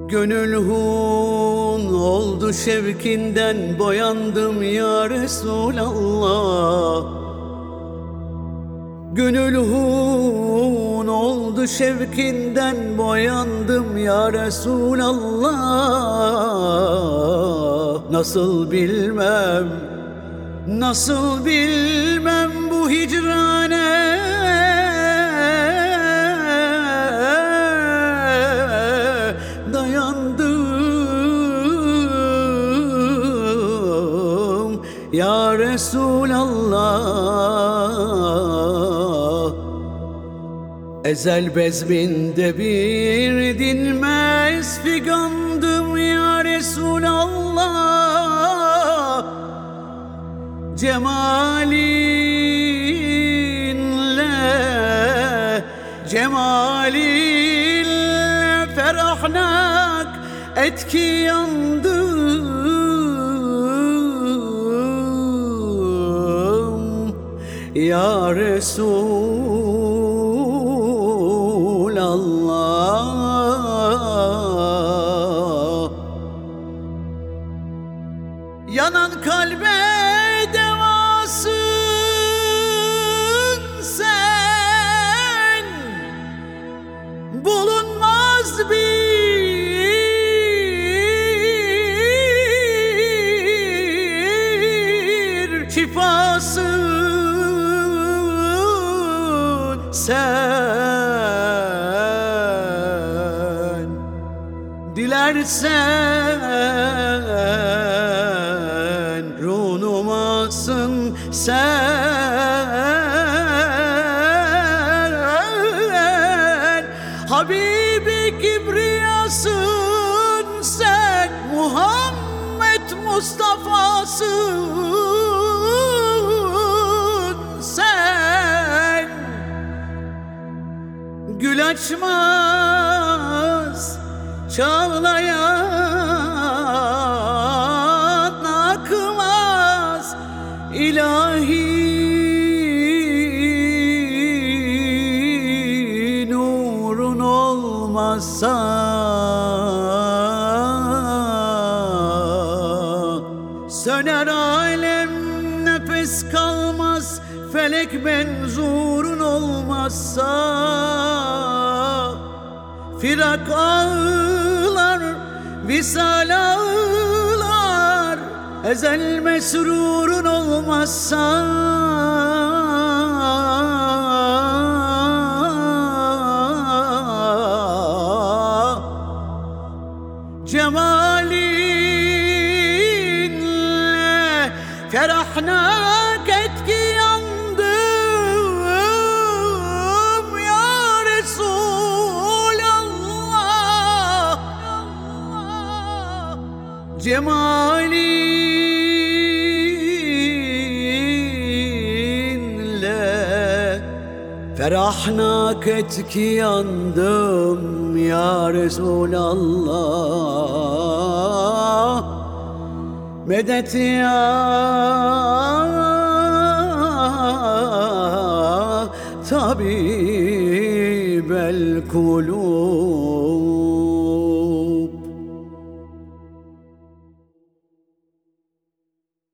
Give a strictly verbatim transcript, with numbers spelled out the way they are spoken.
Gönül hun oldu şevkinden, boyandım ya Resulallah. Gönül hun oldu şevkinden, boyandım ya Resulallah. Nasıl bilmem, nasıl bilmem bu hicrane dayandım ya Resulallah. Ezel bezminde bir dinmez figandım ya Resulallah. Cemalinle, cemalinle ferahnak etki yandım ya Resulallah. Yanan kalbe devasın sen, bulunmaz bir şifasın sen. Dilersen runumasın sen, Habibi kibriyasın sen, Muhammed Mustafa'sın sen. Gül açmaz çağlayan akmaz ilahi nurun olmazsa. Söner alem, nefes kalmaz, felek menzurun olmazsa. Firak ağlar, visal ağlar, ezel mesrurun olmazsa. Cemalinle ferahnak etki yandım ya Resulallah. Cemalinle ferahnak etki yandım ya Resulallah. Medet ya tabibel kulub.